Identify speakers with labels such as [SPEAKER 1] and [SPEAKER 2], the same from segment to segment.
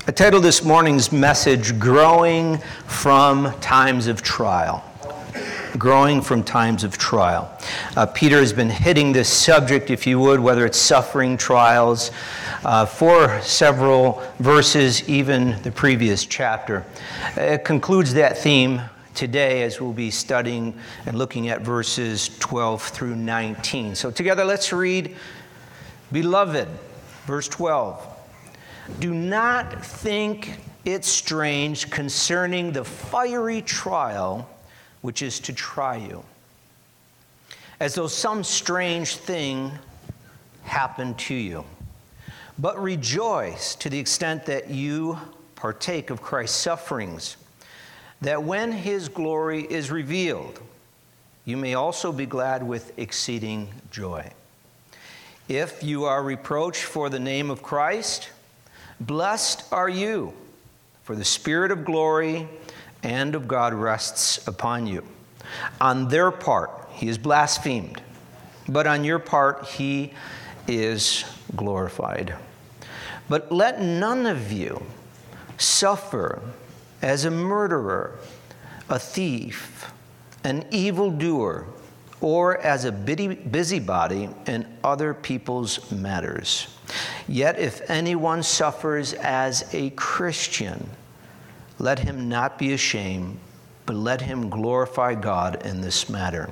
[SPEAKER 1] I titled this morning's message, Growing from Times of Trial. Growing from times of trial. Peter has been hitting this subject, if you would, whether it's suffering, trials, for several verses, even the previous chapter. It concludes that theme today as we'll be studying and looking at verses 12 through 19. So together let's read, Beloved, verse 12. Do not think it strange concerning the fiery trial which is to try you, as though some strange thing happened to you. But rejoice to the extent that you partake of Christ's sufferings, that when his glory is revealed, you may also be glad with exceeding joy. If you are reproached for the name of Christ, blessed are you, for the Spirit of glory and of God rests upon you. On their part, he is blasphemed, but on your part, he is glorified. But let none of you suffer as a murderer, a thief, an evildoer, or as a busybody in other people's matters. Yet if anyone suffers as a Christian, let him not be ashamed, but let him glorify God in this matter.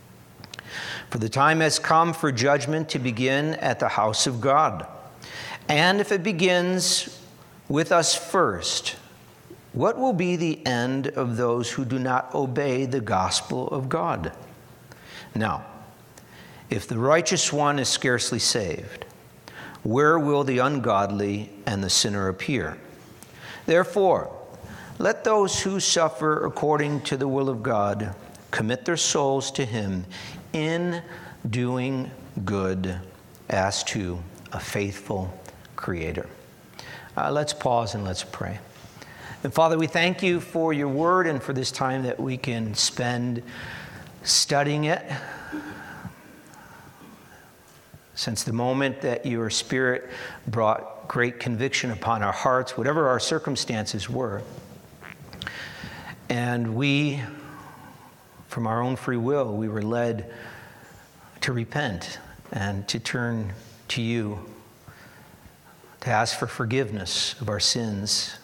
[SPEAKER 1] For the time has come for judgment to begin at the house of God. And if it begins with us first, what will be the end of those who do not obey the gospel of God? Now, if the righteous one is scarcely saved, where will the ungodly and the sinner appear? Therefore, let those who suffer according to the will of God commit their souls to him in doing good as to a faithful Creator. Let's pause and let's pray. And Father, we thank you for your word and for this time that we can spend studying it. Since the moment that your Spirit brought great conviction upon our hearts, whatever our circumstances were, and we, from our own free will, we were led to repent and to turn to you, to ask for forgiveness of our sins,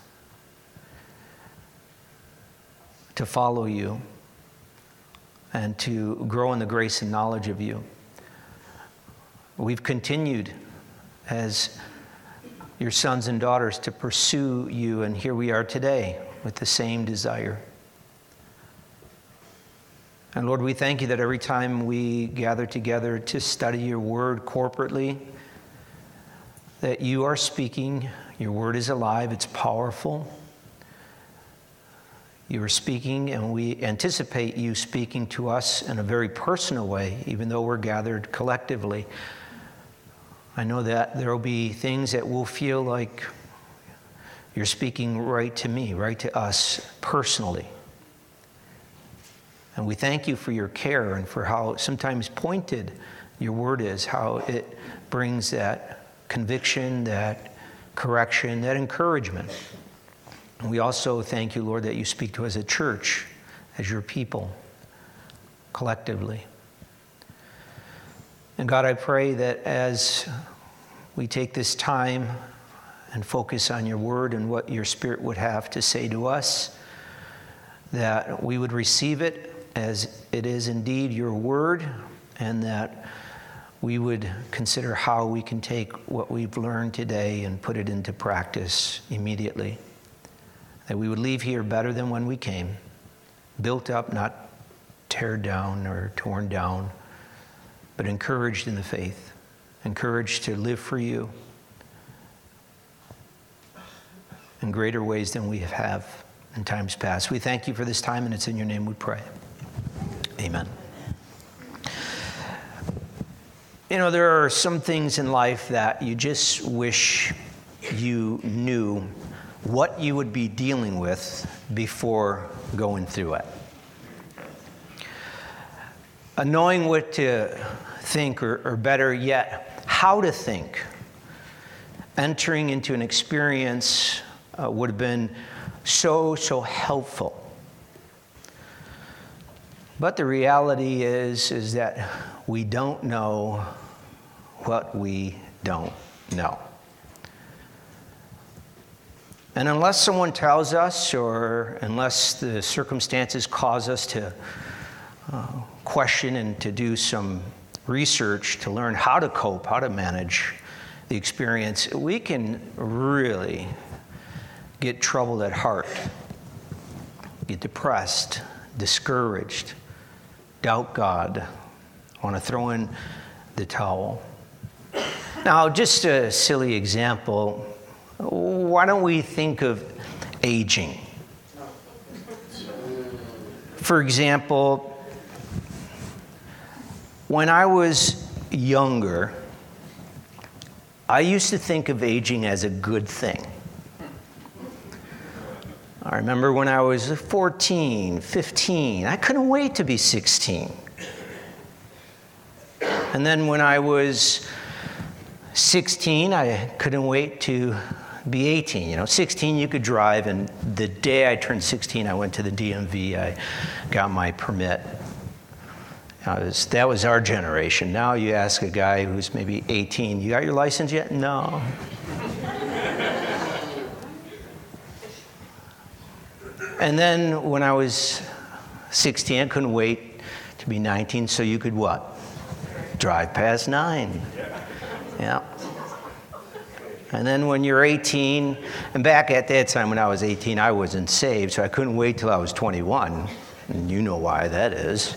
[SPEAKER 1] to follow you, and to grow in the grace and knowledge of you. We've continued as your sons and daughters to pursue you, and here we are today with the same desire. And Lord, we thank you that every time we gather together to study your word corporately, that you are speaking, your word is alive, it's powerful. You are speaking, and we anticipate you speaking to us in a very personal way, even though we're gathered collectively. I know that there will be things that will feel like you're speaking right to me, right to us personally. And we thank you for your care and for how sometimes pointed your word is, how it brings that conviction, that correction, that encouragement. And we also thank you, Lord, that you speak to us as a church, as your people, collectively. And God, I pray that as we take this time and focus on your word and what your Spirit would have to say to us, that we would receive it as it is indeed your word, and that we would consider how we can take what we've learned today and put it into practice immediately. That we would leave here better than when we came, built up, not teared down or torn down, but encouraged in the faith, encouraged to live for you in greater ways than we have in times past. We thank you for this time, and it's in your name we pray. Amen. You know, there are some things in life that you just wish you knew what you would be dealing with before going through it. Knowing what to think, or better yet, how to think, entering into an experience would have been so helpful. But the reality is that we don't know what we don't know. And unless someone tells us, or unless the circumstances cause us to question and to do some research to learn how to cope, how to manage the experience, we can really get troubled at heart, get depressed, discouraged, doubt God, want to throw in the towel. Now, just a silly example, why don't we think of aging? For example, when I was younger, I used to think of aging as a good thing. I remember when I was 14, 15, I couldn't wait to be 16. And then when I was 16, I couldn't wait to be 18. 16 you could drive, and the day I turned 16, I went to the DMV, I got my permit. That was our generation. Now you ask a guy who's maybe 18, you got your license yet? No. And then when I was 16, I couldn't wait to be 19, so you could what? Drive past 9. Yeah. And then when you're 18, and back at that time when I was 18, I wasn't saved, so I couldn't wait till I was 21. And you know why that is.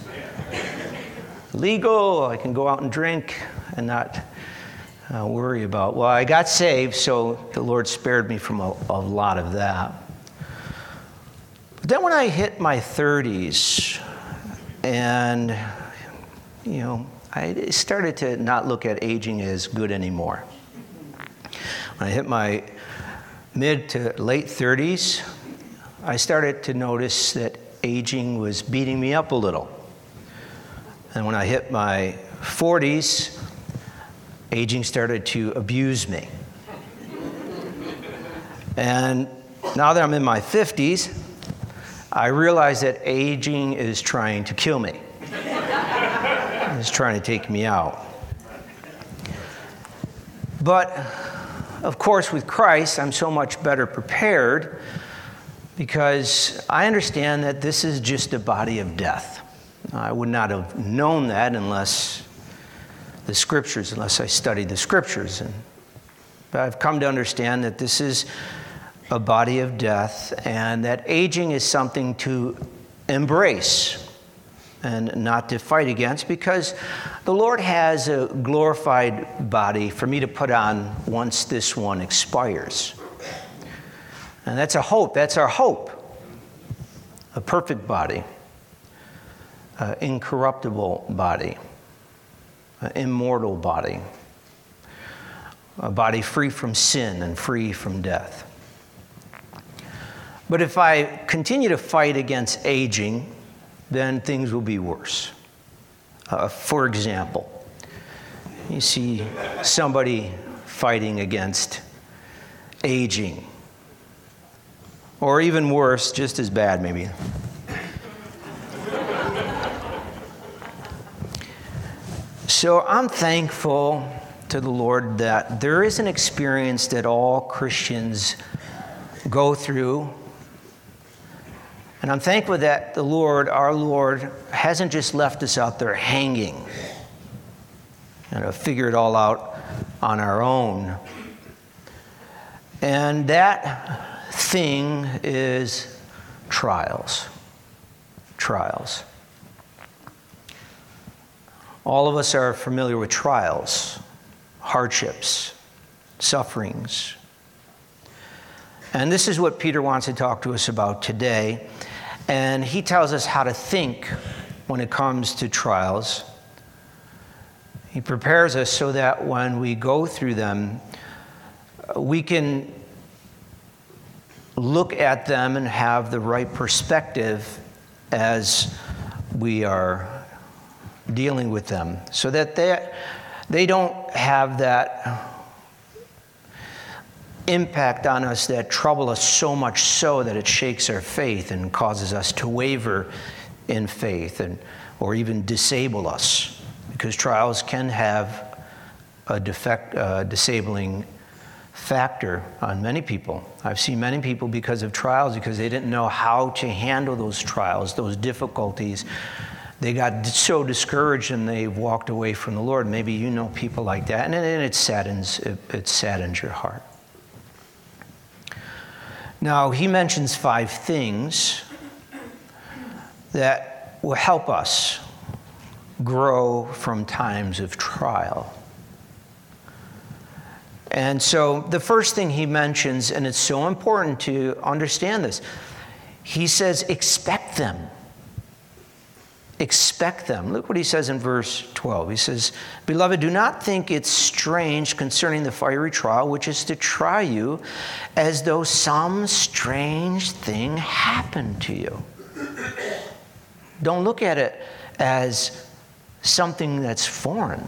[SPEAKER 1] Legal, I can go out and drink and not worry about. Well, I got saved, so the Lord spared me from a lot of that. But then when I hit my 30s, and, I started to not look at aging as good anymore. When I hit my mid to late 30s, I started to notice that aging was beating me up a little. And when I hit my 40s, aging started to abuse me. And now that I'm in my 50s, I realize that aging is trying to kill me. It's trying to take me out. But, of course, with Christ, I'm so much better prepared because I understand that this is just a body of death. I would not have known that unless I studied the Scriptures. But I've come to understand that this is a body of death, and that aging is something to embrace and not to fight against, because the Lord has a glorified body for me to put on once this one expires. And that's a hope. That's our hope. A perfect body, an incorruptible body, an immortal body, a body free from sin and free from death. But if I continue to fight against aging, then things will be worse. For example, you see somebody fighting against aging, or even worse, just as bad maybe. So I'm thankful to the Lord that there is an experience that all Christians go through. And I'm thankful that the Lord, our Lord, hasn't just left us out there hanging and figure it all out on our own. And that thing is trials. Trials. All of us are familiar with trials, hardships, sufferings. And this is what Peter wants to talk to us about today. And he tells us how to think when it comes to trials. He prepares us so that when we go through them, we can look at them and have the right perspective as we are dealing with them, so that they don't have that impact on us that trouble us so much so that it shakes our faith and causes us to waver in faith, or even disable us, because trials can have a disabling factor on many people. I've seen many people, because of trials, because they didn't know how to handle those trials, those difficulties, they got so discouraged and they walked away from the Lord. Maybe you know people like that, and it saddens your heart. Now, he mentions 5 things that will help us grow from times of trial. And so the first thing he mentions, and it's so important to understand this, he says, expect them. Expect them. Look what he says in verse 12. He says, "Beloved, do not think it strange concerning the fiery trial, which is to try you, as though some strange thing happened to you." Don't look at it as something that's foreign.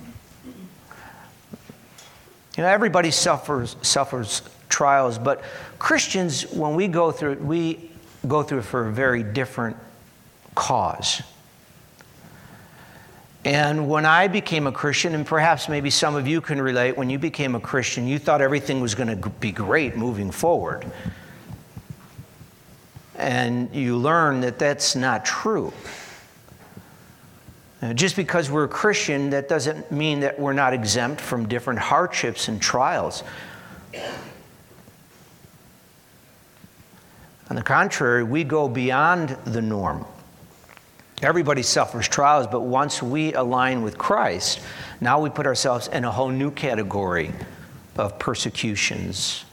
[SPEAKER 1] You know, everybody suffers trials, but Christians, when we go through it for a very different cause. And when I became a Christian, and perhaps maybe some of you can relate, when you became a Christian, you thought everything was going to be great moving forward. And you learn that that's not true. Just because we're a Christian, that doesn't mean that we're not exempt from different hardships and trials. On the contrary, we go beyond the norm. Everybody suffers trials, but once we align with Christ, now we put ourselves in a whole new category of persecutions,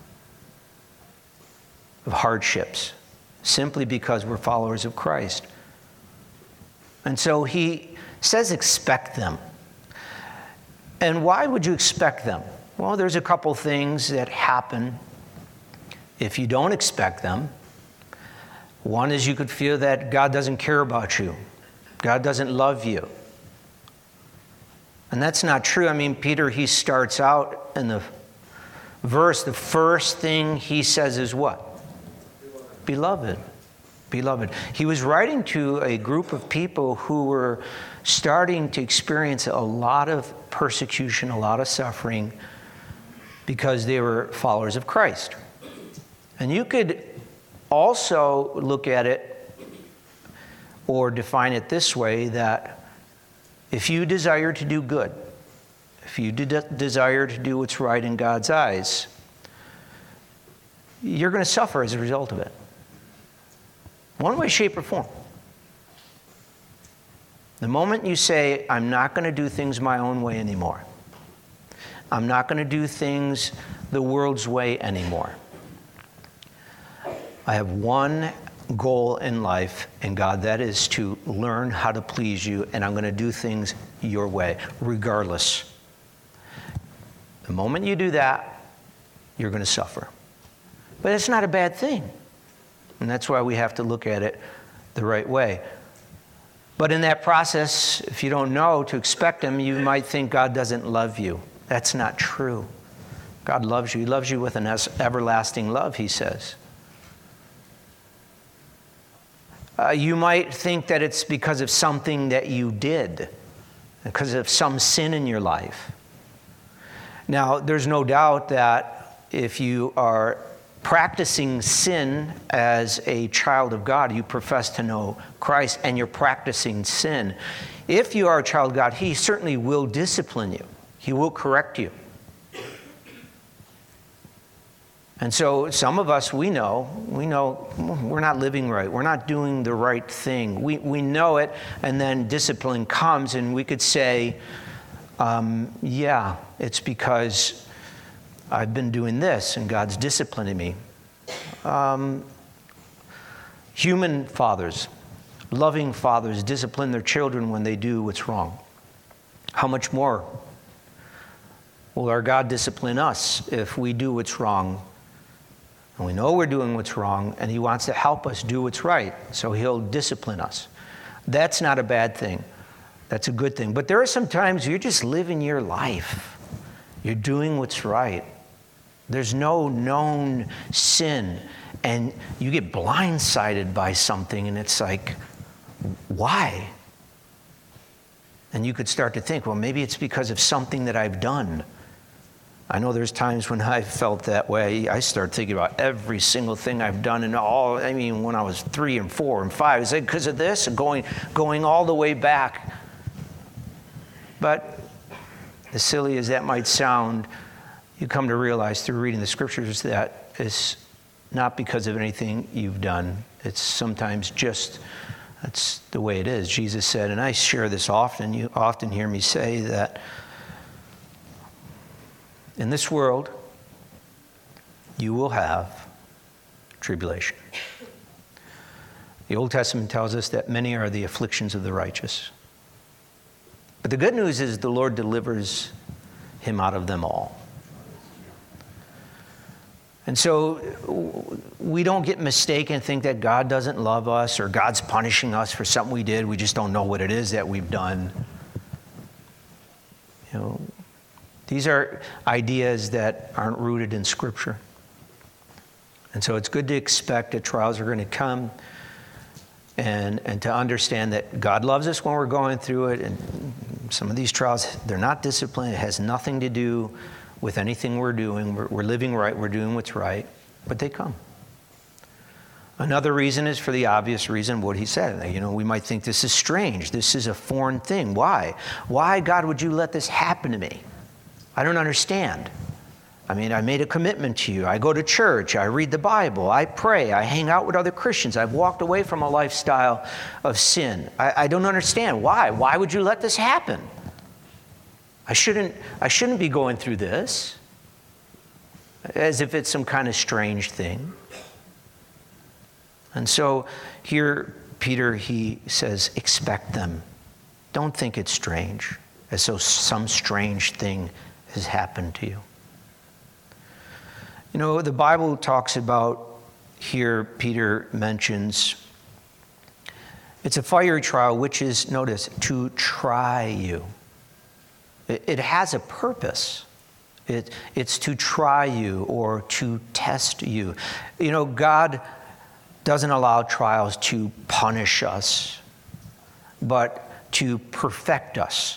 [SPEAKER 1] of hardships, simply because we're followers of Christ. And so he says expect them. And why would you expect them? Well, there's a couple things that happen if you don't expect them. One is you could feel that God doesn't care about you. God doesn't love you. And that's not true. I mean, Peter, he starts out in the verse, the first thing he says is what? Beloved. Beloved. He was writing to a group of people who were starting to experience a lot of persecution, a lot of suffering, because they were followers of Christ. And you could also look at it or define it this way, that if you desire to do good, if you desire to do what's right in God's eyes, you're going to suffer as a result of it. One way, shape, or form. The moment you say, I'm not going to do things my own way anymore. I'm not going to do things the world's way anymore. I have one goal in life, and God, that is to learn how to please you, and I'm going to do things your way, regardless. The moment you do that, you're going to suffer. But it's not a bad thing. And that's why we have to look at it the right way. But in that process, if you don't know to expect Him, you might think God doesn't love you. That's not true. God loves you. He loves you with an everlasting love, He says. You might think that it's because of something that you did, because of some sin in your life. Now, there's no doubt that if you are practicing sin as a child of God, you profess to know Christ, and you're practicing sin. If you are a child of God, He certainly will discipline you. He will correct you. And so some of us, we know we're not living right. We're not doing the right thing. We know it, and then discipline comes, and we could say, yeah, it's because I've been doing this, and God's disciplining me. Human fathers, loving fathers, discipline their children when they do what's wrong. How much more will our God discipline us if we do what's wrong? And we know we're doing what's wrong, and He wants to help us do what's right, so He'll discipline us. That's not a bad thing. That's a good thing. But there are some times you're just living your life. You're doing what's right. There's no known sin. And you get blindsided by something, and it's like, why? And you could start to think, well, maybe it's because of something that I've done. I know there's times when I've felt that way. I start thinking about every single thing I've done and when I was 3 and 4 and 5, is it because of this? And going all the way back. But as silly as that might sound, you come to realize through reading the scriptures that it's not because of anything you've done. It's sometimes just, that's the way it is. Jesus said, and I share this often, you often hear me say that in this world, you will have tribulation. The Old Testament tells us that many are the afflictions of the righteous. But the good news is the Lord delivers him out of them all. And so we don't get mistaken and think that God doesn't love us or God's punishing us for something we did. We just don't know what it is that we've done. These are ideas that aren't rooted in Scripture. And so it's good to expect that trials are going to come and to understand that God loves us when we're going through it. And some of these trials, they're not discipline. It has nothing to do with anything we're doing. We're living right. We're doing what's right. But they come. Another reason is for the obvious reason, what he said. We might think this is strange. This is a foreign thing. Why? Why, God, would you let this happen to me? I don't understand. I made a commitment to you. I go to church. I read the Bible. I pray. I hang out with other Christians. I've walked away from a lifestyle of sin. I don't understand. Why? Why would you let this happen? I shouldn't be going through this. As if it's some kind of strange thing. And so here, Peter, he says, expect them. Don't think it's strange, as though some strange thing has happened to you. The Bible talks about, here Peter mentions, it's a fiery trial, which is, notice, to try you. It has a purpose. It's to try you or to test you. God doesn't allow trials to punish us, but to perfect us.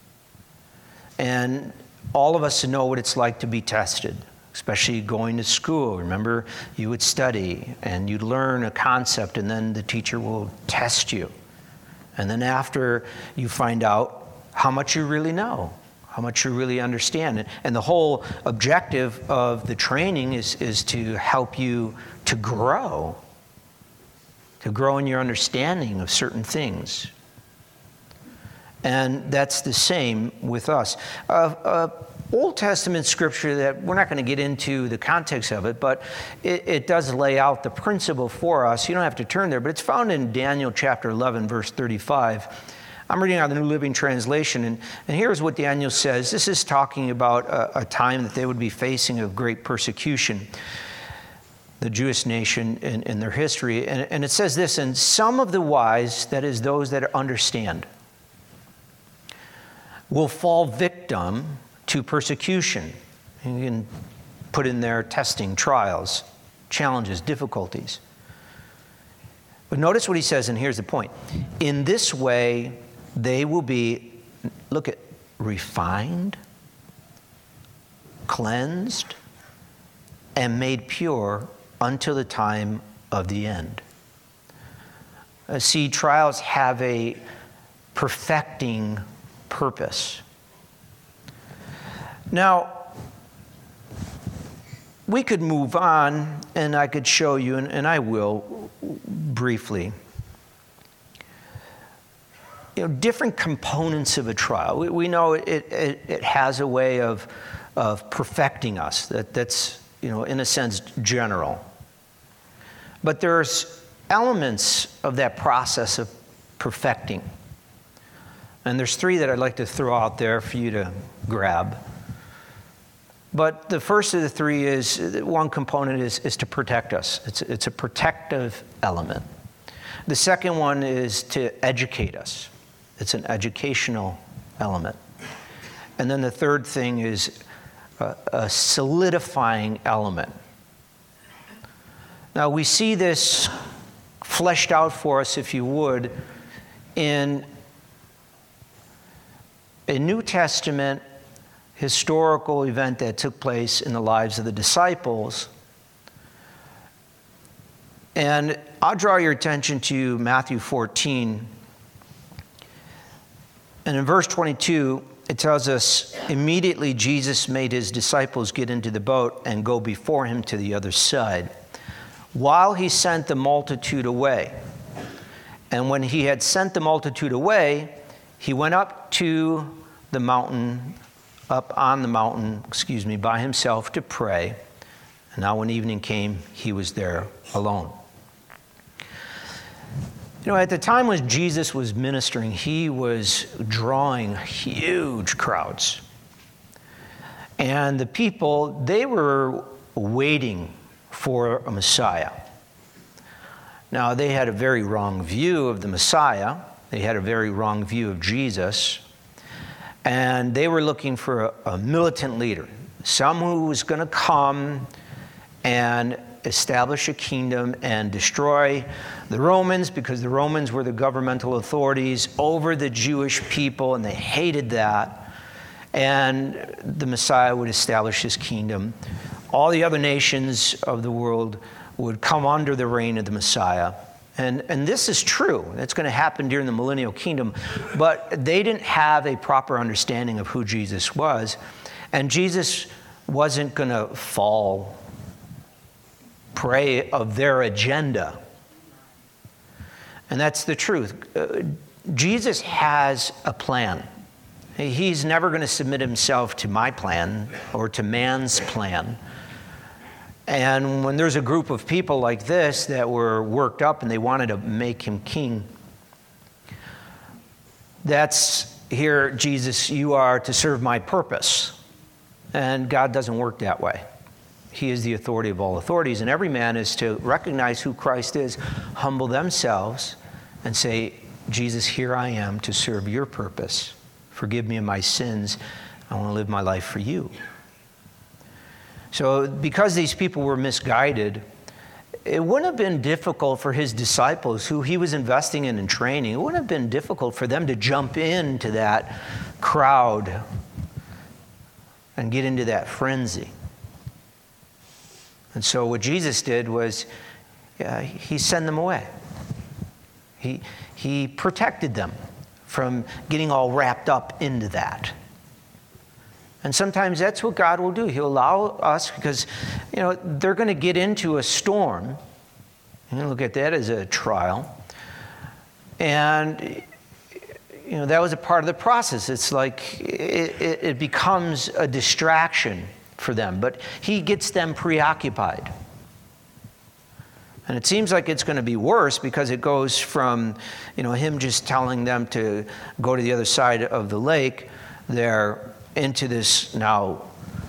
[SPEAKER 1] And all of us know what it's like to be tested, especially going to school. Remember, you would study and you'd learn a concept, and then the teacher will test you. And then after, you find out how much you really know, how much you really understand. And the whole objective of the training is to help you to grow in your understanding of certain things. And that's the same with us. Old Testament scripture that we're not going to get into the context of it, but it does lay out the principle for us. You don't have to turn there, but it's found in Daniel chapter 11, verse 35. I'm reading out the New Living Translation, and here's what Daniel says. This is talking about a time that they would be facing of great persecution, the Jewish nation in their history. And it says this, and some of the wise, that is those that understand, will fall victim to persecution. You can put in there testing, trials, challenges, difficulties. But notice what he says, and here's the point. In this way, they will be, refined, cleansed, and made pure until the time of the end. See, trials have a perfecting purpose. Now, we could move on, and I could show you, and I will briefly, different components of a trial. We know it has a way of perfecting us. That's in a sense, general. But there's elements of that process of perfecting. And there's 3 that I'd like to throw out there for you to grab. But the first of the 3 is, one component is to protect us. It's a protective element. The second one is to educate us. It's an educational element. And then the third thing is a solidifying element. Now, we see this fleshed out for us, if you would, in a New Testament historical event that took place in the lives of the disciples. And I'll draw your attention to Matthew 14. And in verse 22, it tells us, immediately Jesus made his disciples get into the boat and go before him to the other side, while he sent the multitude away. And when he had sent the multitude away, he went up on the mountain, by himself to pray. And now when evening came, he was there alone. You know, at the time when Jesus was ministering, he was drawing huge crowds. And the people, they were waiting for a Messiah. Now, they had a very wrong view of the Messiah. They had a very wrong view of Jesus. And they were looking for a militant leader, someone who was going to come and establish a kingdom and destroy the Romans, because the Romans were the governmental authorities over the Jewish people, and they hated that. And the Messiah would establish his kingdom. All the other nations of the world would come under the reign of the Messiah. And this is true. It's going to happen during the millennial kingdom. But they didn't have a proper understanding of who Jesus was. And Jesus wasn't going to fall prey of their agenda. And that's the truth. Jesus has a plan. He's never going to submit himself to my plan or to man's plan. And when there's a group of people like this that were worked up and they wanted to make him king, that's, here, Jesus, you are to serve my purpose. And God doesn't work that way. He is the authority of all authorities, and every man is to recognize who Christ is, humble themselves, and say, Jesus, here I am to serve your purpose. Forgive me of my sins. I want to live my life for you. So because these people were misguided, it wouldn't have been difficult for his disciples, who he was investing in and training, it wouldn't have been difficult for them to jump into that crowd and get into that frenzy. And so what Jesus did was he sent them away. He protected them from getting all wrapped up into that. And sometimes that's what God will do. He'll allow us, because, you know, they're going to get into a storm. You look at that as a trial. And, you know, that was a part of the process. It's like it becomes a distraction for them. But he gets them preoccupied. And it seems like it's going to be worse, because it goes from, you know, him just telling them to go to the other side of the lake there into this now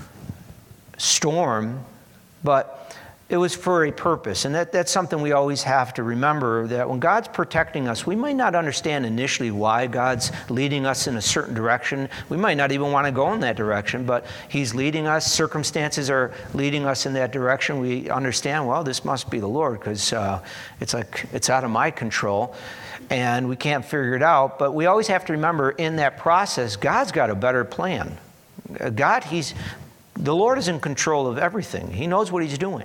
[SPEAKER 1] storm. But it was for a purpose. And that's something we always have to remember, that when God's protecting us, we might not understand initially why God's leading us in a certain direction. We might not even want to go in that direction, but he's leading us. Circumstances are leading us in that direction. We understand, well, this must be the Lord, because it's like it's out of my control and we can't figure it out. But we always have to remember, in that process, God's got a better plan. The Lord is in control of everything. He knows what he's doing.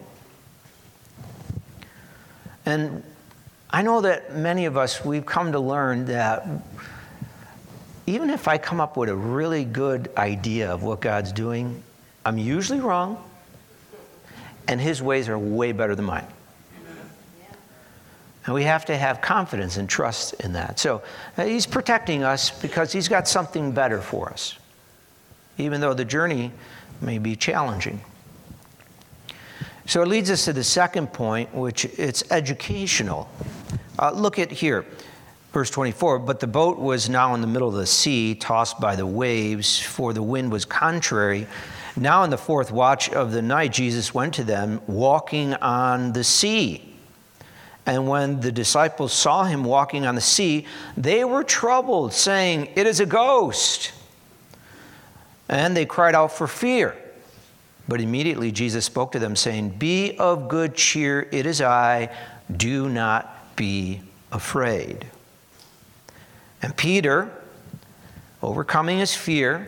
[SPEAKER 1] And I know that many of us, we've come to learn that even if I come up with a really good idea of what God's doing, I'm usually wrong, and his ways are way better than mine. And we have to have confidence and trust in that. So he's protecting us because he's got something better for us, even though the journey may be challenging. So it leads us to the second point, which it's educational. Look at here, verse 24. But the boat was now in the middle of the sea, tossed by the waves, for the wind was contrary. Now in the fourth watch of the night, Jesus went to them, walking on the sea. And when the disciples saw him walking on the sea, they were troubled, saying, "It is a ghost." And they cried out for fear. But immediately Jesus spoke to them, saying, "Be of good cheer, it is I, do not be afraid." And Peter, overcoming his fear,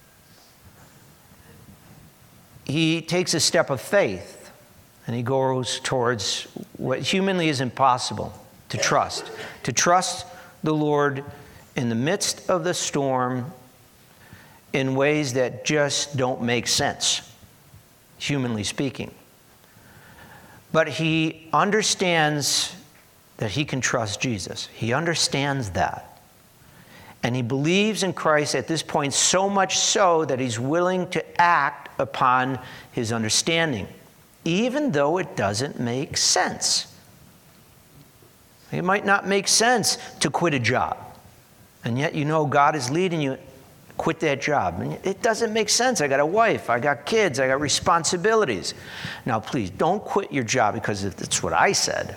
[SPEAKER 1] he takes a step of faith, and he goes towards what humanly is impossible, to trust. To trust the Lord in the midst of the storm in ways that just don't make sense, humanly speaking. But he understands that he can trust Jesus. He understands that. And he believes in Christ at this point so much so that he's willing to act upon his understanding, even though it doesn't make sense. It might not make sense to quit a job, and yet you know God is leading you. Quit that job. And it doesn't make sense. I got a wife, I got kids, I got responsibilities. Now, please, don't quit your job because it's what I said.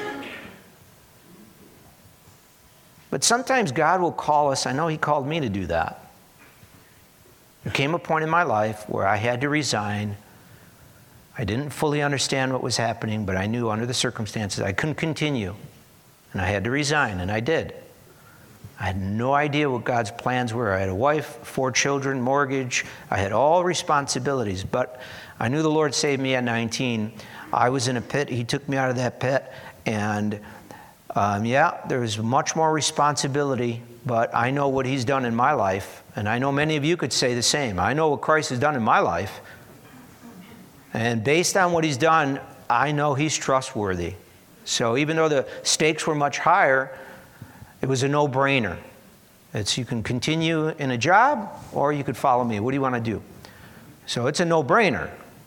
[SPEAKER 1] But sometimes God will call us. I know he called me to do that. There came a point in my life where I had to resign. I didn't fully understand what was happening, but I knew under the circumstances I couldn't continue. And I had to resign, and I did. I had no idea what God's plans were. I had a wife, 4 children, mortgage. I had all responsibilities, but I knew the Lord saved me at 19. I was in a pit. He took me out of that pit, and there was much more responsibility, but I know what he's done in my life, and I know many of you could say the same. I know what Christ has done in my life, and based on what he's done, I know he's trustworthy. So even though the stakes were much higher, it was a no-brainer. It's you can continue in a job or you could follow me. What do you want to do? So it's a no-brainer.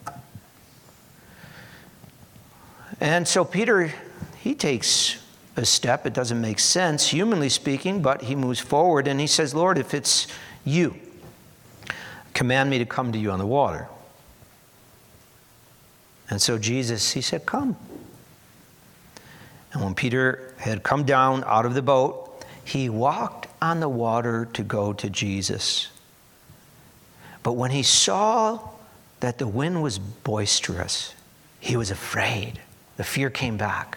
[SPEAKER 1] And so Peter, he takes a step. It doesn't make sense, humanly speaking, but he moves forward and he says, "Lord, if it's you, command me to come to you on the water." And so Jesus, he said, "Come." And when Peter had come down out of the boat, he walked on the water to go to Jesus. But when he saw that the wind was boisterous, he was afraid. The fear came back.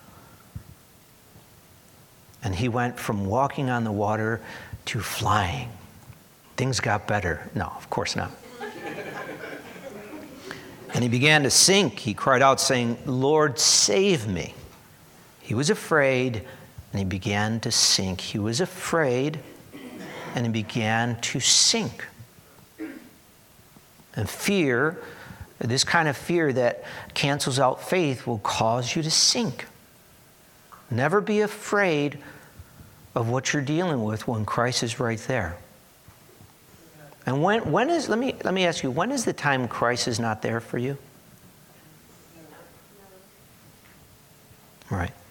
[SPEAKER 1] And he went from walking on the water to flying. Things got better. No, of course not. And he began to sink. He cried out, saying, "Lord, save me." He was afraid, and he began to sink. He was afraid, and he began to sink. And fear, this kind of fear that cancels out faith, will cause you to sink. Never be afraid of what you're dealing with when Christ is right there. And when is, let me ask you, when is the time Christ is not there for you? Right.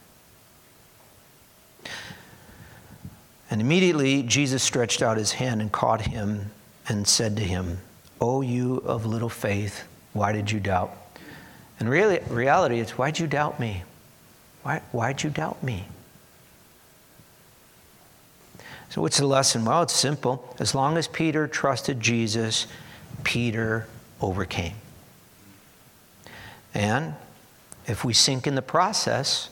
[SPEAKER 1] And immediately Jesus stretched out his hand and caught him and said to him, "O you of little faith, why did you doubt?" And reality, it's, why'd you doubt me? Why'd you doubt me? So what's the lesson? Well, it's simple. As long as Peter trusted Jesus, Peter overcame. And if we sink in the process,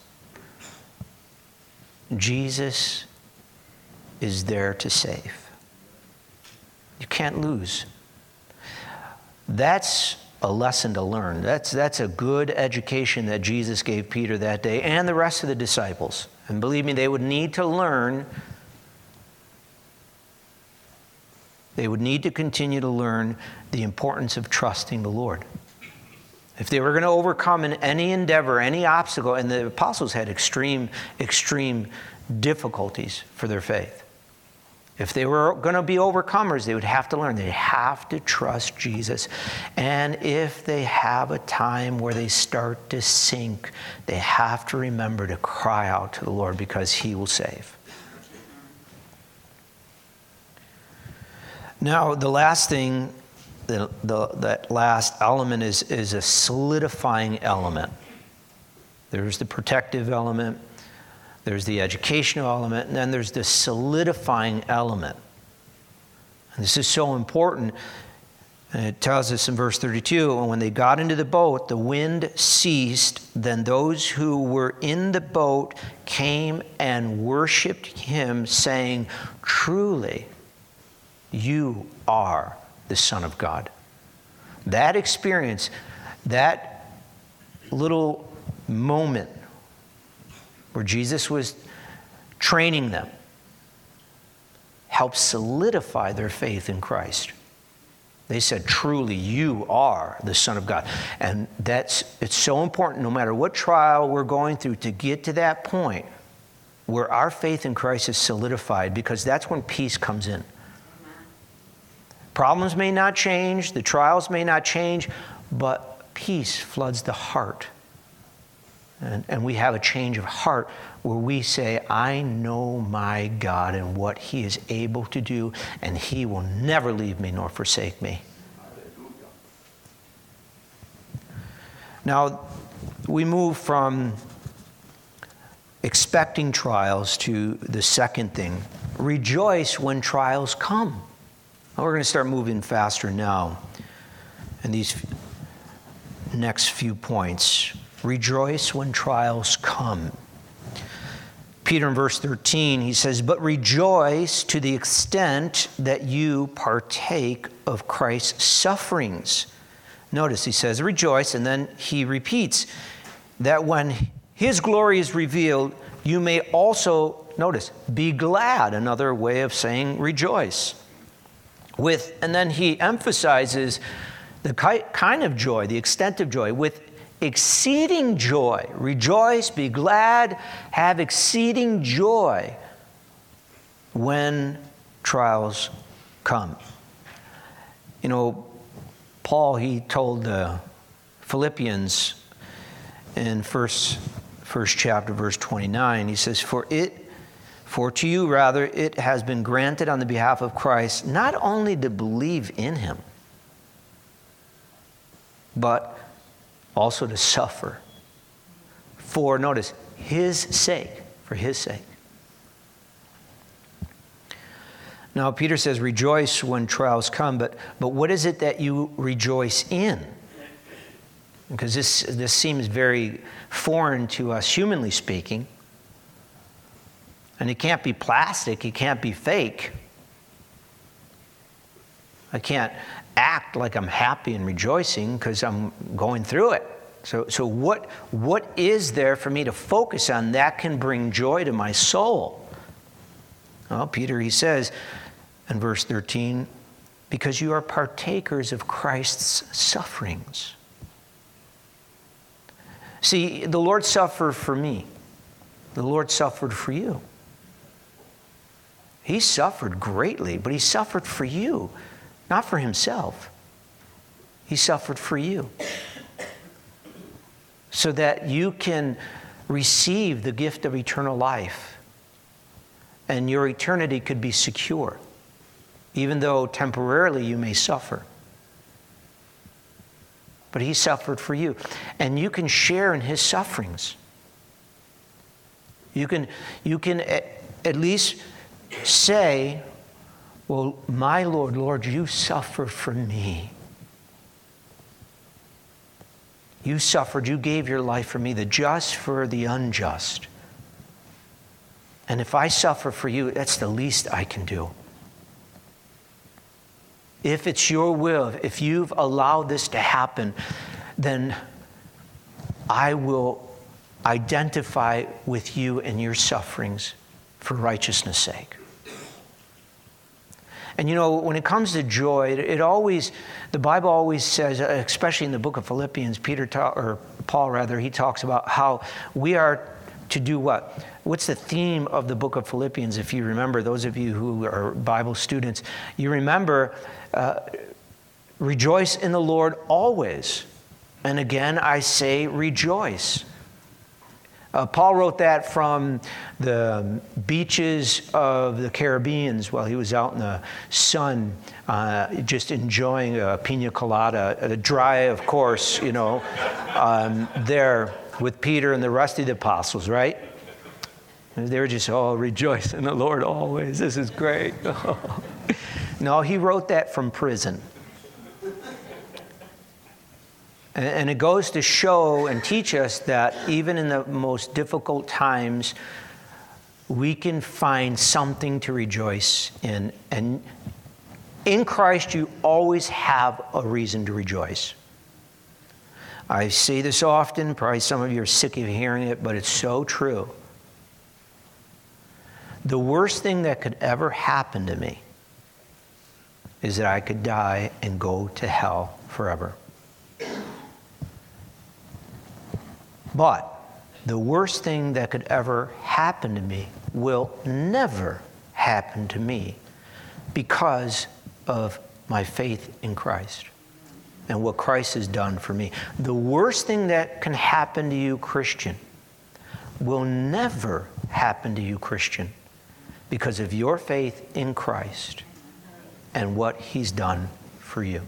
[SPEAKER 1] Jesus is there to save. You can't lose. That's a lesson to learn. That's a good education that Jesus gave Peter that day and the rest of the disciples. And believe me, they would need to learn. They would need to continue to learn the importance of trusting the Lord. If they were going to overcome in any endeavor, any obstacle, and the apostles had extreme difficulties for their faith. If they were going to be overcomers, they would have to learn. They have to trust Jesus. And if they have a time where they start to sink, they have to remember to cry out to the Lord because he will save. Now, the last thing, that last element is a solidifying element. There's the protective element. There's the educational element, and then there's the solidifying element. And this is so important. And it tells us in verse 32, and when they got into the boat, the wind ceased. Then those who were in the boat came and worshiped him, saying, truly, you are the Son of God. That experience, that little moment where Jesus was training them, helped solidify their faith in Christ. They said, truly, you are the Son of God. And it's so important, no matter what trial we're going through, to get to that point where our faith in Christ is solidified, because that's when peace comes in. Problems may not change, the trials may not change, but peace floods the heart. And we have a change of heart where we say, I know my God and what he is able to do, and he will never leave me nor forsake me. Now, we move from expecting trials to the second thing. Rejoice when trials come. Now, we're going to start moving faster now in these next few points. Rejoice when trials come. Peter in verse 13, he says, but rejoice to the extent that you partake of Christ's sufferings. Notice he says rejoice, and then he repeats that when his glory is revealed, you may also, notice, be glad. Another way of saying rejoice. And then he emphasizes the kind of joy, the extent of joy, with exceeding joy. Rejoice, be glad, have exceeding joy when trials come. You know, Paul, he told the Philippians in first chapter, verse 29, he says, For to you, rather, it has been granted on the behalf of Christ not only to believe in him, but also to suffer for, notice, his sake, for his sake. Now, Peter says, rejoice when trials come, but what is it that you rejoice in? Because this seems very foreign to us, humanly speaking. And it can't be plastic, it can't be fake. I can't act like I'm happy and rejoicing because I'm going through it. So what is there for me to focus on that can bring joy to my soul? Well, Peter, he says in verse 13, because you are partakers of Christ's sufferings. See, the Lord suffered for me. The Lord suffered for you. He suffered greatly, but he suffered for you. Not for himself. He suffered for you. So that you can receive the gift of eternal life. And your eternity could be secure. Even though temporarily you may suffer. But he suffered for you. And you can share in his sufferings. You can at least say, well, my Lord, you suffered for me. You suffered, you gave your life for me, the just for the unjust. And if I suffer for you, that's the least I can do. If it's your will, if you've allowed this to happen, then I will identify with you and your sufferings for righteousness' sake. And you know, when it comes to joy, the Bible always says, especially in the book of Philippians, Paul, he talks about how we are to do what? What's the theme of the book of Philippians? If you remember, those of you who are Bible students, you remember, rejoice in the Lord always. And again, I say rejoice. Paul wrote that from the beaches of the Caribbean while he was out in the sun, just enjoying a pina colada, dry, of course, there with Peter and the rest of the apostles, right? And they were just, rejoice in the Lord always. This is great. No, he wrote that from prison. And it goes to show and teach us that even in the most difficult times, we can find something to rejoice in. And in Christ, you always have a reason to rejoice. I say this often, probably some of you are sick of hearing it, but it's so true. The worst thing that could ever happen to me is that I could die and go to hell forever. But the worst thing that could ever happen to me will never happen to me because of my faith in Christ and what Christ has done for me. The worst thing that can happen to you, Christian, will never happen to you, Christian, because of your faith in Christ and what He's done for you.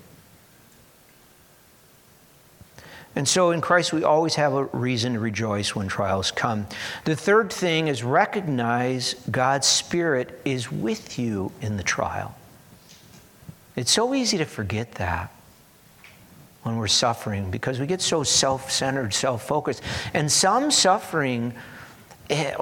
[SPEAKER 1] And so in Christ, we always have a reason to rejoice when trials come. The third thing is recognize God's Spirit is with you in the trial. It's so easy to forget that when we're suffering because we get so self-centered, self-focused. And some suffering, it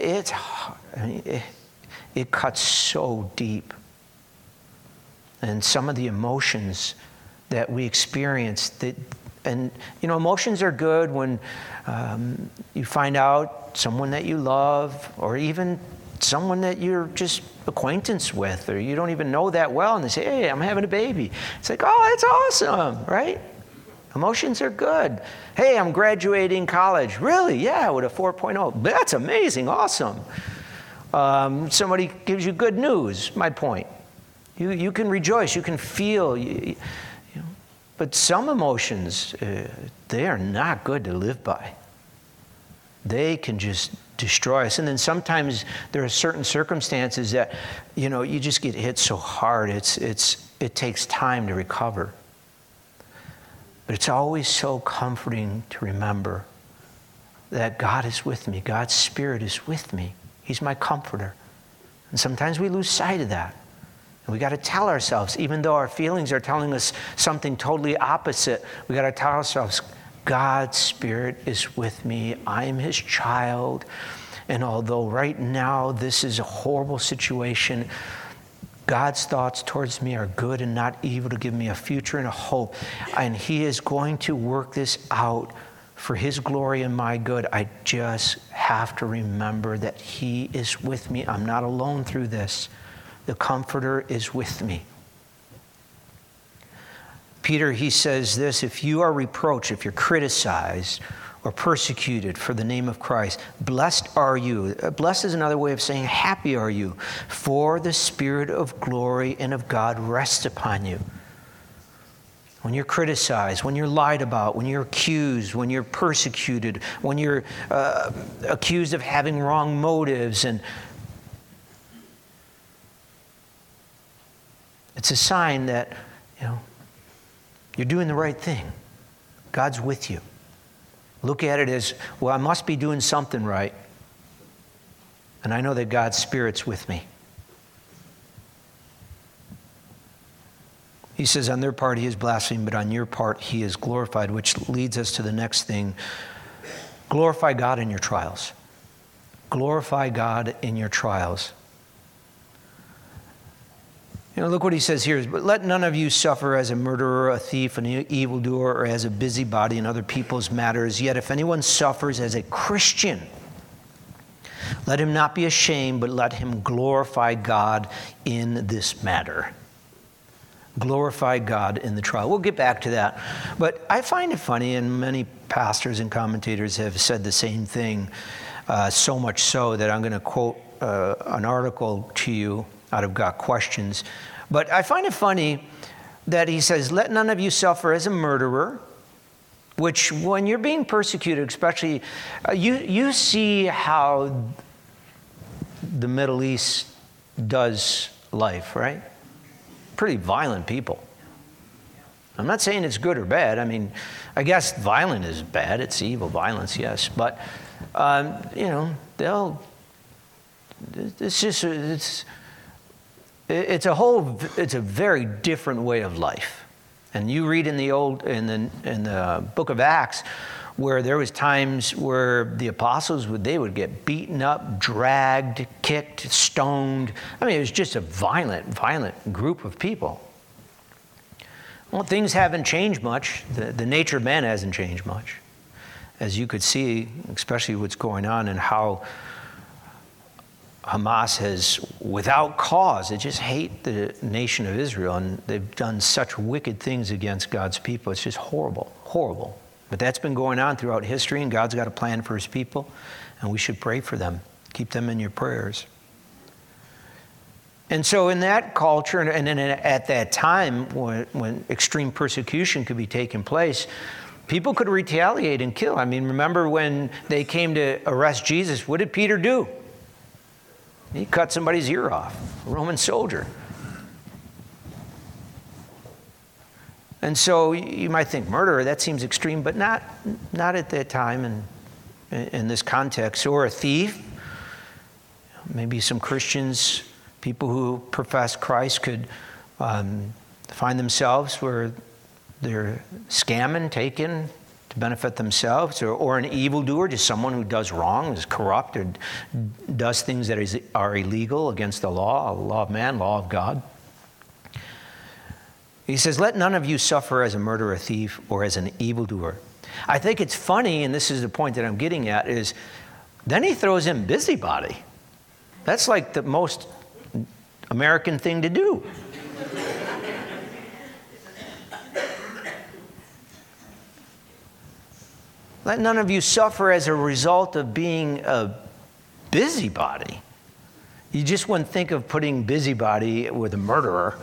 [SPEAKER 1] cuts so deep. And some of the emotions that we experience, emotions are good when you find out someone that you love or even someone that you're just acquaintance with or you don't even know that well and they say, hey, I'm having a baby. It's like, oh, that's awesome, right? Emotions are good. Hey, I'm graduating college. Really? Yeah, with a 4.0. That's amazing, awesome. Somebody gives you good news, my point. You can rejoice, you can feel, but some emotions, they are not good to live by. They can just destroy us. And then sometimes there are certain circumstances that, you just get hit so hard, it takes time to recover. But it's always so comforting to remember that God is with me. God's Spirit is with me. He's my comforter. And sometimes we lose sight of that. And we got to tell ourselves, even though our feelings are telling us something totally opposite, we got to tell ourselves, God's Spirit is with me. I am His child. And although right now this is a horrible situation, God's thoughts towards me are good and not evil, to give me a future and a hope. And He is going to work this out for His glory and my good. I just have to remember that He is with me. I'm not alone through this. The Comforter is with me. Peter, he says this, if you are reproached, if you're criticized or persecuted for the name of Christ, blessed are you. Blessed is another way of saying happy are you, for the Spirit of glory and of God rests upon you. When you're criticized, when you're lied about, when you're accused, when you're persecuted, when you're accused of having wrong motives, and it's a sign that, you're doing the right thing. God's with you. Look at it as, well, I must be doing something right. And I know that God's Spirit's with me. He says, on their part, He is blasphemed, but on your part, He is glorified, which leads us to the next thing. Glorify God in your trials. Glorify God in your trials. Look what he says here. But let none of you suffer as a murderer, a thief, an evildoer, or as a busybody in other people's matters. Yet if anyone suffers as a Christian, let him not be ashamed, but let him glorify God in this matter. Glorify God in the trial. We'll get back to that. But I find it funny, and many pastors and commentators have said the same thing, so much so that I'm going to quote an article to you out of Got Questions. But I find it funny that he says, let none of you suffer as a murderer, which when you're being persecuted, especially, you see how the Middle East does life, right? Pretty violent people. I'm not saying it's good or bad. I mean, I guess violent is bad. It's evil, violence, yes. But, it's a very different way of life. And you read in the book of Acts where there was times where the apostles they would get beaten up, dragged, kicked, stoned. I mean, it was just a violent group of people. Well, things haven't changed much. The nature of man hasn't changed much. As you could see, especially what's going on and how Hamas has, without cause, they just hate the nation of Israel, and they've done such wicked things against God's people. It's just horrible, horrible. But that's been going on throughout history, and God's got a plan for his people, and we should pray for them. Keep them in your prayers. And so in that culture, and at that time when extreme persecution could be taking place, people could retaliate and kill. I mean, remember when they came to arrest Jesus, what did Peter do? He cut somebody's ear off, a Roman soldier. And so you might think murderer, that seems extreme, but not at that time and in this context. Or a thief. Maybe some Christians, people who profess Christ, could find themselves where they're scamming, taken to benefit themselves, or an evildoer, just someone who does wrong, is corrupt, or does things that are illegal against the law of man, law of God. He says, let none of you suffer as a murderer, a thief, or as an evildoer. I think it's funny, and this is the point that I'm getting at, is then he throws in busybody. That's like the most American thing to do. Let none of you suffer as a result of being a busybody. You just wouldn't think of putting busybody with a murderer.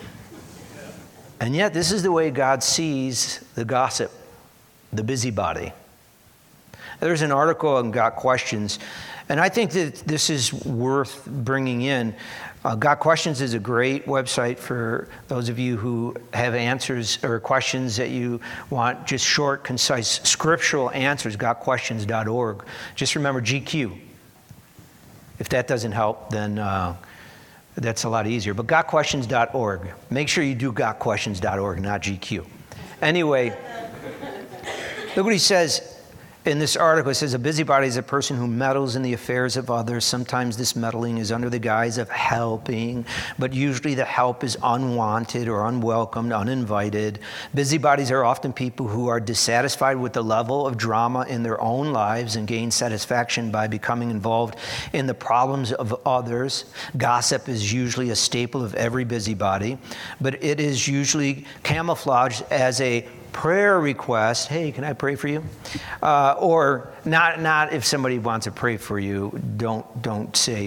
[SPEAKER 1] And yet, this is the way God sees the gossip, the busybody. There's an article on Got Questions, and I think that this is worth bringing in. Got Questions is a great website for those of you who have answers or questions that you want just short, concise, scriptural answers, gotquestions.org. Just remember GQ. If that doesn't help, then that's a lot easier. But gotquestions.org. Make sure you do gotquestions.org, not GQ. Anyway, look what he says in this article. It says, a busybody is a person who meddles in the affairs of others. Sometimes this meddling is under the guise of helping, but usually the help is unwanted or unwelcomed, uninvited. Busybodies are often people who are dissatisfied with the level of drama in their own lives and gain satisfaction by becoming involved in the problems of others. Gossip is usually a staple of every busybody, but it is usually camouflaged as a prayer request. Hey, can I pray for you? Or not if somebody wants to pray for you, don't say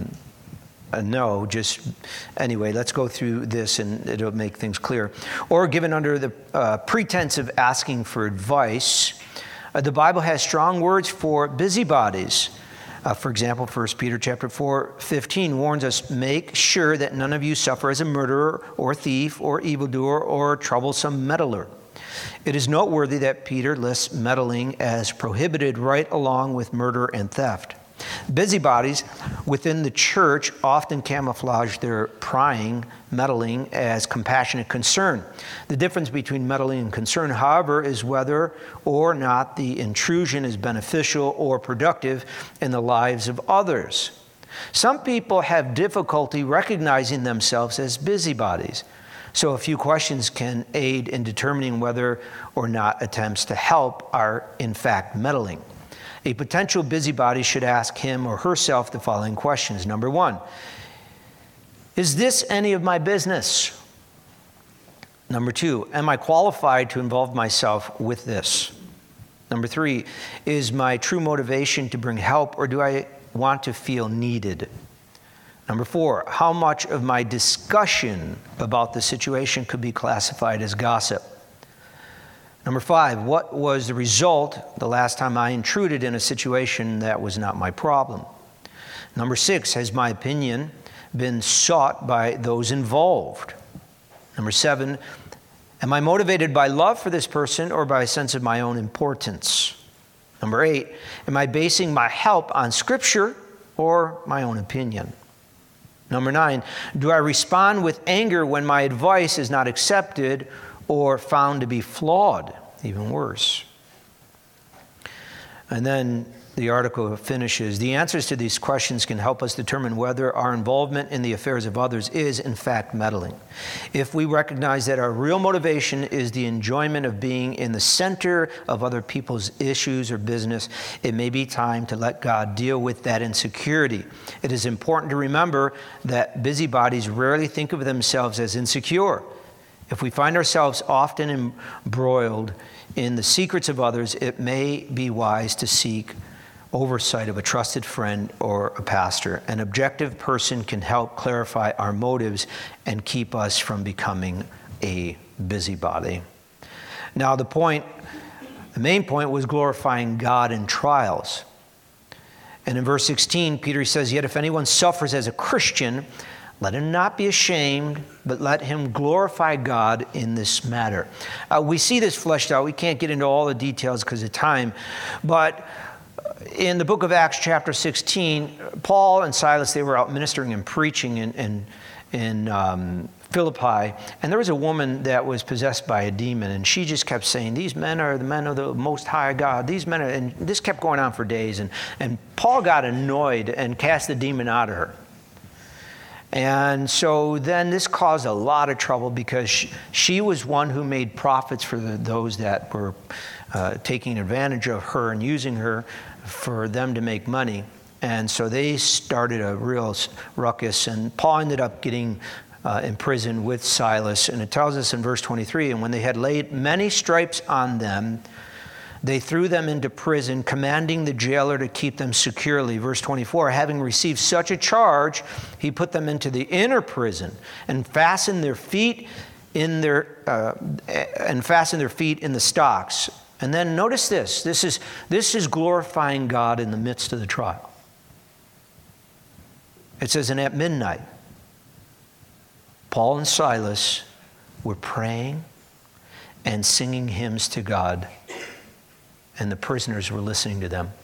[SPEAKER 1] no. Just anyway, let's go through this and it'll make things clear. Or given under the pretense of asking for advice. The Bible has strong words for busybodies. For example, 1 Peter chapter 4:15 warns us, make sure that none of you suffer as a murderer or thief or evildoer or troublesome meddler. It is noteworthy that Peter lists meddling as prohibited right along with murder and theft. Busybodies within the church often camouflage their prying, meddling as compassionate concern. The difference between meddling and concern, however, is whether or not the intrusion is beneficial or productive in the lives of others. Some people have difficulty recognizing themselves as busybodies. So a few questions can aid in determining whether or not attempts to help are in fact meddling. A potential busybody should ask him or herself the following questions. Number 1, is this any of my business? Number 2, am I qualified to involve myself with this? Number 3, is my true motivation to bring help, or do I want to feel needed? Number 4, how much of my discussion about the situation could be classified as gossip? Number 5, what was the result the last time I intruded in a situation that was not my problem? Number 6, has my opinion been sought by those involved? Number 7, am I motivated by love for this person or by a sense of my own importance? Number 8, am I basing my help on Scripture or my own opinion? Number 9, do I respond with anger when my advice is not accepted, or found to be flawed, even worse. And then the article finishes, the answers to these questions can help us determine whether our involvement in the affairs of others is, in fact, meddling. If we recognize that our real motivation is the enjoyment of being in the center of other people's issues or business, it may be time to let God deal with that insecurity. It is important to remember that busybodies rarely think of themselves as insecure. If we find ourselves often embroiled in the secrets of others, it may be wise to seek oversight of a trusted friend or a pastor. An objective person can help clarify our motives and keep us from becoming a busybody. Now, the main point was glorifying God in trials. And in verse 16, Peter says, "Yet if anyone suffers as a Christian, let him not be ashamed, but let him glorify God in this matter." We see this fleshed out. We can't get into all the details because of time, but in the book of Acts chapter 16, Paul and Silas, they were out ministering and preaching in Philippi, and there was a woman that was possessed by a demon, and she just kept saying, "These men are the men of the Most High God. These men are," and this kept going on for days, and Paul got annoyed and cast the demon out of her. And so then this caused a lot of trouble because she was one who made profits for those that were taking advantage of her and using her for them to make money. And so they started a real ruckus, and Paul ended up getting imprisoned with Silas. And it tells us in verse 23, "And when they had laid many stripes on them, they threw them into prison, commanding the jailer to keep them securely." Verse 24, "Having received such a charge, he put them into the inner prison and fastened their feet in the stocks." And then notice this. This is glorifying God in the midst of the trial. It says, "And at midnight, Paul and Silas were praying and singing hymns to God, and the prisoners were listening to them."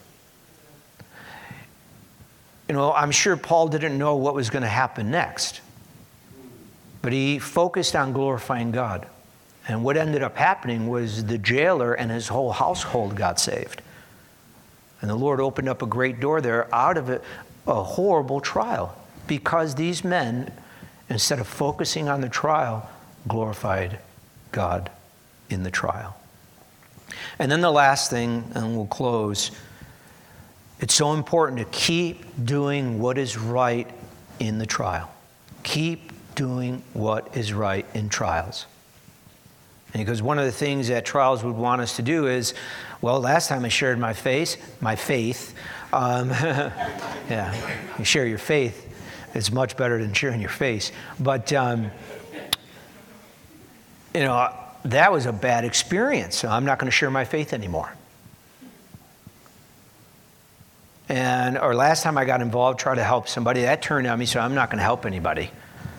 [SPEAKER 1] You know, I'm sure Paul didn't know what was going to happen next, but he focused on glorifying God. And what ended up happening was the jailer and his whole household got saved. And the Lord opened up a great door there out of a horrible trial, because these men, instead of focusing on the trial, glorified God in the trial. And then the last thing, and we'll close, it's so important to keep doing what is right in the trial. Keep doing what is right in trials. Because one of the things that trials would want us to do is, well, last time I shared my faith. Yeah, you share your faith. It's much better than sharing your face. But, that was a bad experience. So I'm not going to share my faith anymore. Or last time I got involved, try to help somebody, that turned on me, so I'm not going to help anybody.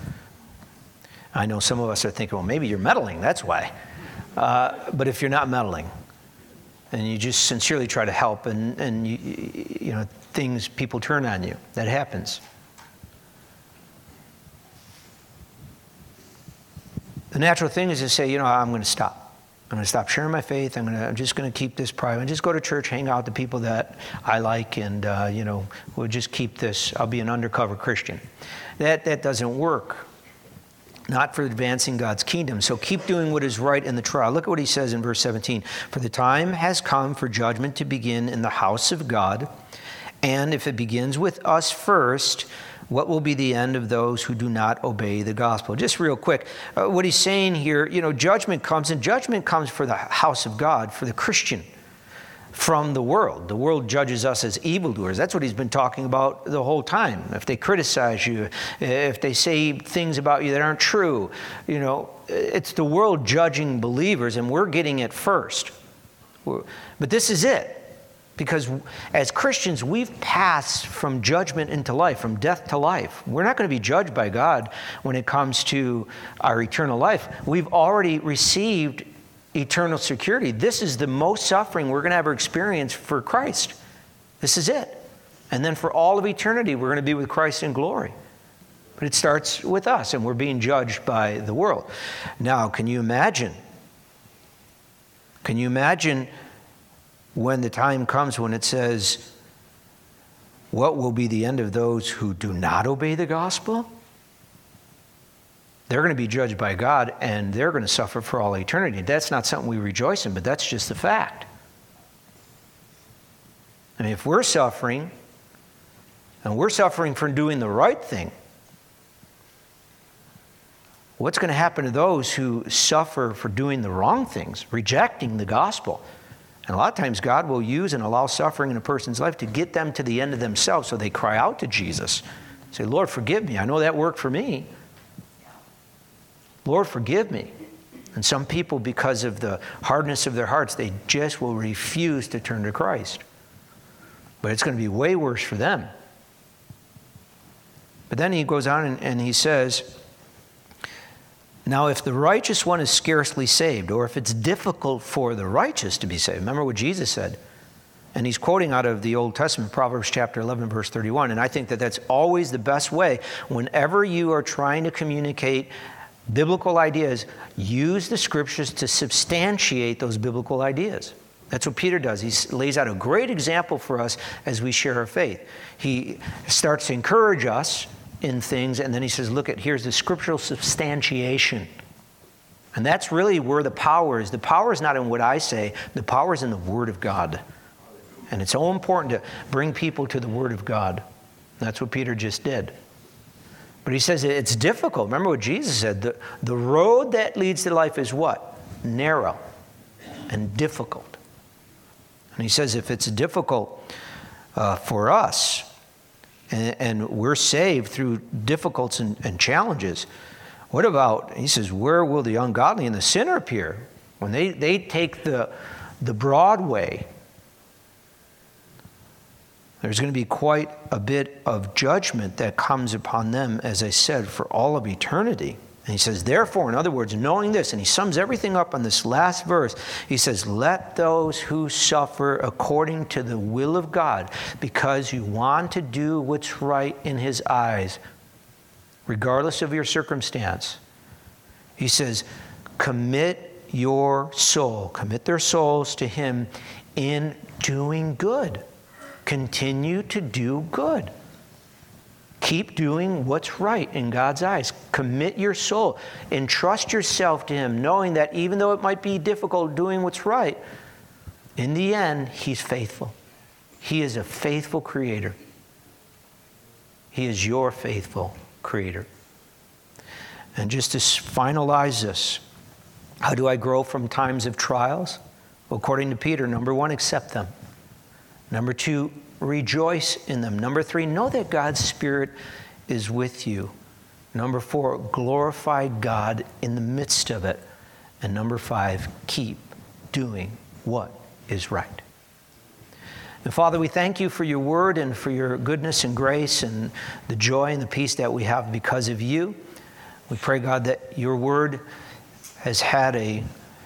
[SPEAKER 1] I know some of us are thinking, well, maybe you're meddling, that's why. But if you're not meddling, and you just sincerely try to help, and people turn on you, that happens. The natural thing is to say, I'm going to stop. I'm going to stop sharing my faith. I'm just going to keep this private. Just go to church, hang out with the people that I like, and we'll just keep this. I'll be an undercover Christian. That doesn't work. Not for advancing God's kingdom. So keep doing what is right in the trial. Look at what he says in verse 17. "For the time has come for judgment to begin in the house of God. And if it begins with us first, what will be the end of those who do not obey the gospel?" Just real quick, what he's saying here, judgment comes, and judgment comes for the house of God, for the Christian, from the world. The world judges us as evildoers. That's what he's been talking about the whole time. If they criticize you, if they say things about you that aren't true, it's the world judging believers, and we're getting it first. But this is it. Because as Christians, we've passed from judgment into life, from death to life. We're not going to be judged by God when it comes to our eternal life. We've already received eternal security. This is the most suffering we're going to ever experience for Christ. This is it. And then for all of eternity, we're going to be with Christ in glory. But it starts with us, and we're being judged by the world. Now, can you imagine Can you imagine when the time comes when it says, what will be the end of those who do not obey the gospel? They're going to be judged by God, and they're going to suffer for all eternity. That's not something we rejoice in, but that's just the fact. I mean, if we're suffering, and we're suffering for doing the right thing, what's going to happen to those who suffer for doing the wrong things, rejecting the gospel? And a lot of times God will use and allow suffering in a person's life to get them to the end of themselves, so they cry out to Jesus. Say, Lord, forgive me. I know that worked for me. Lord, forgive me. And some people, because of the hardness of their hearts, they just will refuse to turn to Christ. But it's going to be way worse for them. But then he goes on and he says, now if the righteous one is scarcely saved, or if it's difficult for the righteous to be saved, remember what Jesus said. And he's quoting out of the Old Testament, Proverbs chapter 11, verse 31. And I think that that's always the best way. Whenever you are trying to communicate biblical ideas, use the scriptures to substantiate those biblical ideas. That's what Peter does. He lays out a great example for us as we share our faith. He starts to encourage us in things, and then he says, look, here's the scriptural substantiation. And that's really where the power is. The power is not in what I say. The power is in the Word of God. And it's so important to bring people to the Word of God. That's what Peter just did. But he says it's difficult. Remember what Jesus said. The road that leads to life is what? Narrow and difficult. And he says if it's difficult for us, and we're saved through difficulties and challenges, what about, he says, where will the ungodly and the sinner appear? When they take the broad way, there's going to be quite a bit of judgment that comes upon them, as I said, for all of eternity. And he says, therefore, in other words, knowing this, and he sums everything up on this last verse, he says, let those who suffer according to the will of God, because you want to do what's right in his eyes, regardless of your circumstance. He says, commit your soul, commit their souls to him in doing good. Continue to do good. Keep doing what's right in God's eyes. Commit your soul. Entrust yourself to him, knowing that even though it might be difficult doing what's right, in the end, he's faithful. He is a faithful creator. He is your faithful creator. And just to finalize this, how do I grow from times of trials? Well, according to Peter, number 1, accept them. Number 2, rejoice in them. Number 3, know that God's Spirit is with you. Number 4, glorify God in the midst of it. And number 5, keep doing what is right. And Father, we thank you for your word and for your goodness and grace and the joy and the peace that we have because of you. We pray, God, that your word has had an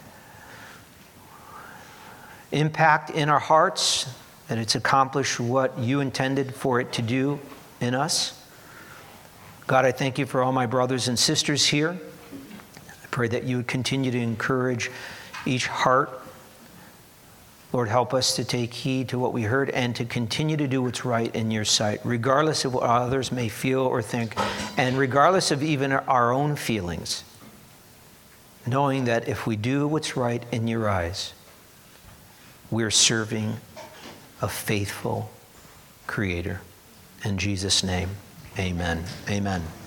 [SPEAKER 1] impact in our hearts, that it's accomplished what you intended for it to do in us. God, I thank you for all my brothers and sisters here. I pray that you would continue to encourage each heart. Lord, help us to take heed to what we heard and to continue to do what's right in your sight, regardless of what others may feel or think, and regardless of even our own feelings, knowing that if we do what's right in your eyes, we're serving a faithful Creator. In Jesus' name, amen. Amen.